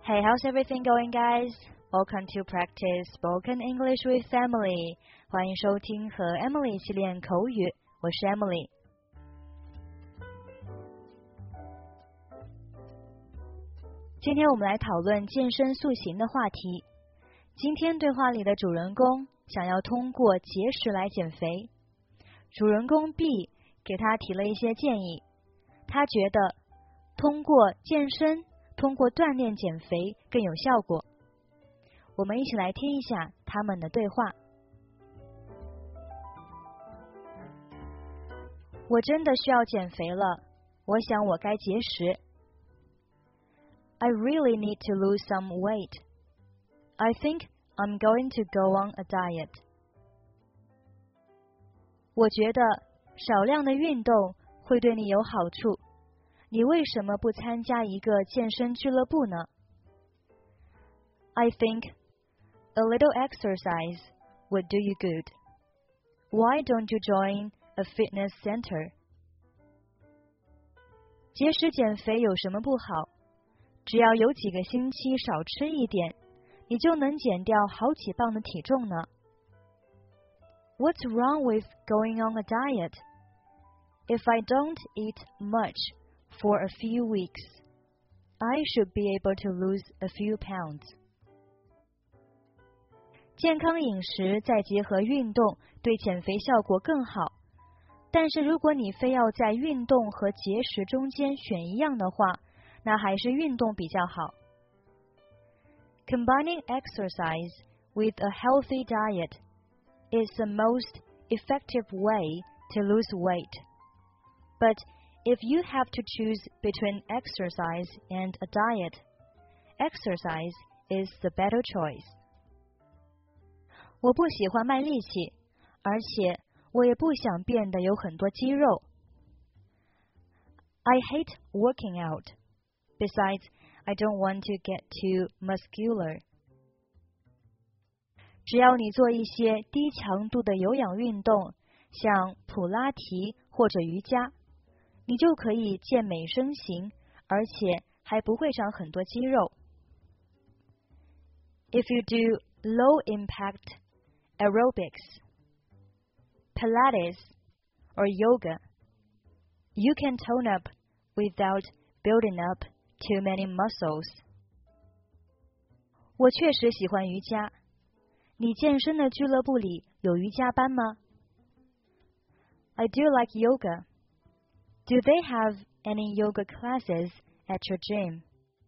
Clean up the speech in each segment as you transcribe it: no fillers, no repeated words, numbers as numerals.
Hey, how's everything going, guys? Welcome to practice spoken English with Emily. 欢迎收听和 Emily 一起练口语，我是 Emily。今天我们来讨论健身塑形的话题。今天对话里的主人公想要通过节食来减肥，主人公 B 给他提了一些建议，他觉得通过健身通过锻炼减肥更有效果。我们一起来听一下他们的对话。我真的需要减肥了，我想我该节食。I really need to lose some weight. I think I'm going to go on a diet. 我觉得少量的运动会对你有好处。你为什么不参加一个健身俱乐部呢？ I think a little exercise would do you good. Why don't you join a fitness center? 节食减肥有什么不好？只要有几个星期少吃一点，你就能减掉好几磅的体重呢。What's wrong with going on a diet? If I don't eat much for a few weeks, I should be able to lose a few pounds. 健康饮食再结合运动，对减肥效果更好。但是如果你非要在运动和节食中间选一样的话，那还是运动比较好。Combining exercise with a healthy diet is the most effective way to lose weight. But if you have to choose between exercise and a diet, exercise is the better choice. 我不喜欢卖力气，而且我也不想变得有很多肌肉。I hate working out. Besides, I don't want to get too muscular. 只要你做一些低强度的有氧运动，像普拉提或者瑜伽，你就可以健美身形，而且还不会长很多肌肉。If you do low-impact aerobics, Pilates, or yoga, you can tone up without building up too many muscles. 我确实喜欢瑜伽。你健身的俱乐部里有瑜伽班吗？ I do like yoga. Do they have any yoga classes at your gym?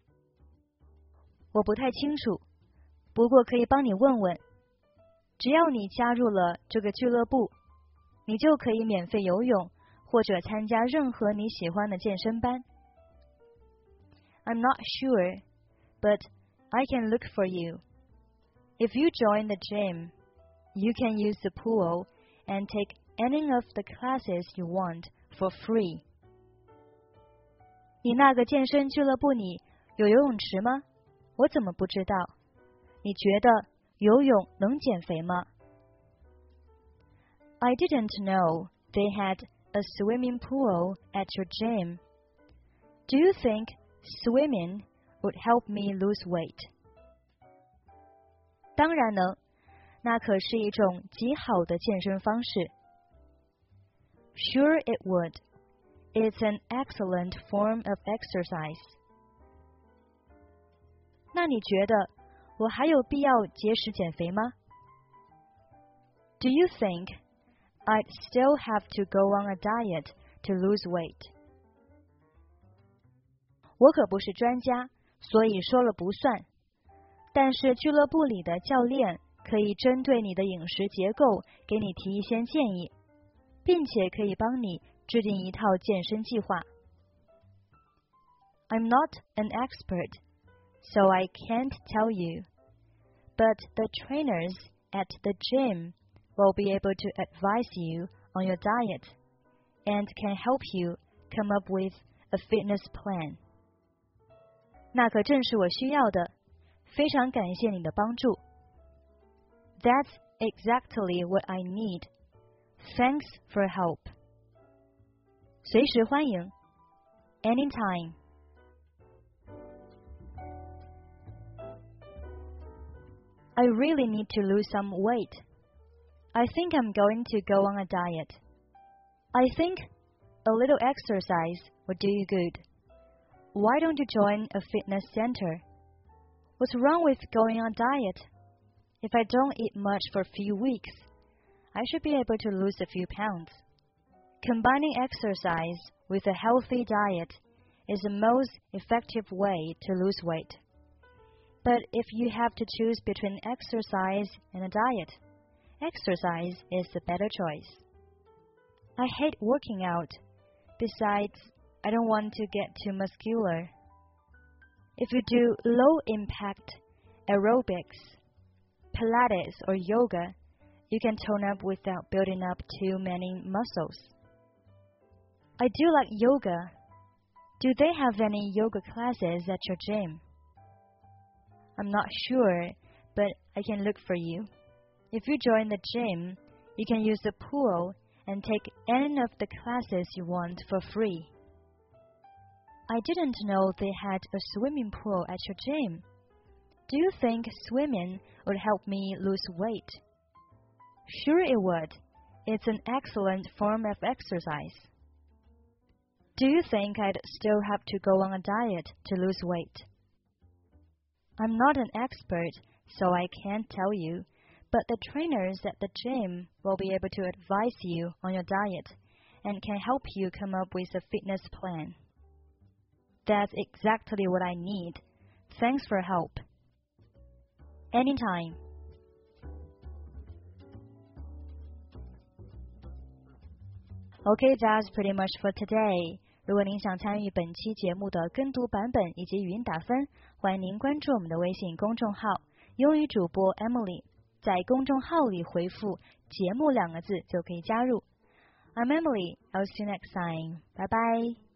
我不太清楚，不过可以帮你问问。只要你加入了这个俱乐部，你就可以免费游泳，或者参加任何你喜欢的健身班。I'm not sure, but I can look for you. If you join the gym, you can use the pool and take any of the classes you want for free. 你那个健身俱乐部里有游泳池吗？我怎么不知道？你觉得游泳能减肥吗？ I didn't know they had a swimming pool at your gym. Do you think swimming would help me lose weight? 当然能，那可是一种极好的健身方式。Sure it would. It's an excellent form of exercise. 那你觉得我还有必要节食减肥吗？ Do you think I'd still have to go on a diet to lose weight? 我可不是专家，所以说了不算。但是俱乐部里的教练可以针对你的饮食结构给你提一些建议，并且可以帮你制定一套健身计划。I'm not an expert, so I can't tell you. But the trainers at the gym will be able to advise you on your diet and can help you come up with a fitness plan. 那可正是我需要的，非常感谢你的帮助。That's exactly what I need. Thanks for help. 随时欢迎 anytime. I really need to lose some weight. I think I'm going to go on a diet. I think a little exercise will do you good. Why don't you join a fitness center? What's wrong with going on a diet? If I don't eat much for a few weeks, I should be able to lose a few pounds. Combining exercise with a healthy diet is the most effective way to lose weight. But if you have to choose between exercise and a diet, exercise is the better choice. I hate working out. Besides, I don't want to get too muscular. If you do low-impact aerobics, Pilates or yoga, you can tone up without building up too many muscles. I do like yoga. Do they have any yoga classes at your gym? I'm not sure, but I can look for you. If you join the gym, you can use the pool and take any of the classes you want for free. I didn't know they had a swimming pool at your gym. Do you think swimming would help me lose weight? Sure it would. It's an excellent form of exercise. Do you think I'd still have to go on a diet to lose weight? I'm not an expert, so I can't tell you, but the trainers at the gym will be able to advise you on your diet and can help you come up with a fitness plan. That's exactly what I need. Thanks for help. Anytime. Okay, that's pretty much for today. 如果您想参与本期节目的跟读版本以及语音打分，欢迎您关注我们的微信公众号英语主播 Emily， 在公众号里回复节目2个字就可以加入。I'm Emily, I'll see you next time. Bye bye.